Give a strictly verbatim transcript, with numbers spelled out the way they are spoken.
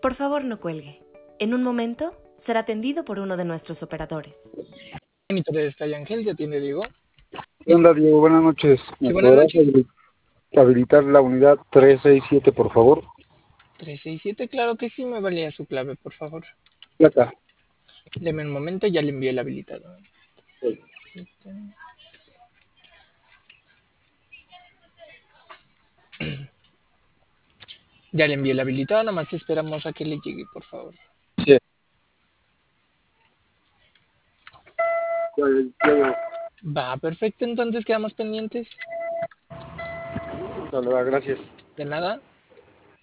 Por favor, no cuelgue. En un momento será atendido por uno de nuestros operadores. Monitor de Sky Ángel, ¿ya tiene Diego? ¿Qué onda, Diego? Buenas noches. ¿Me Sí, buenas podrás noches. habilitar la unidad trescientos sesenta y siete, por favor? trescientos sesenta y siete, claro que sí, me valía su clave, por favor. Placa. Deme un momento, ya le envié el habilitador. Sí. Ya le envié el habilitado, nada más esperamos a que le llegue, por favor. Sí. Ya, ya, ya. Va, perfecto, entonces quedamos pendientes. Dale, va, gracias. De nada.